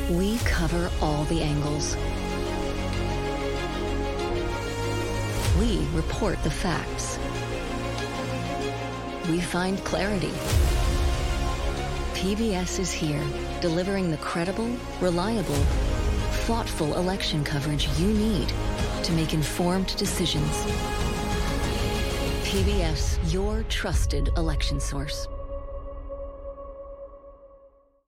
We cover all the angles. We report the facts. We find clarity. PBS is here, delivering the credible, reliable, thoughtful election coverage you need to make informed decisions. PBS, your trusted election source.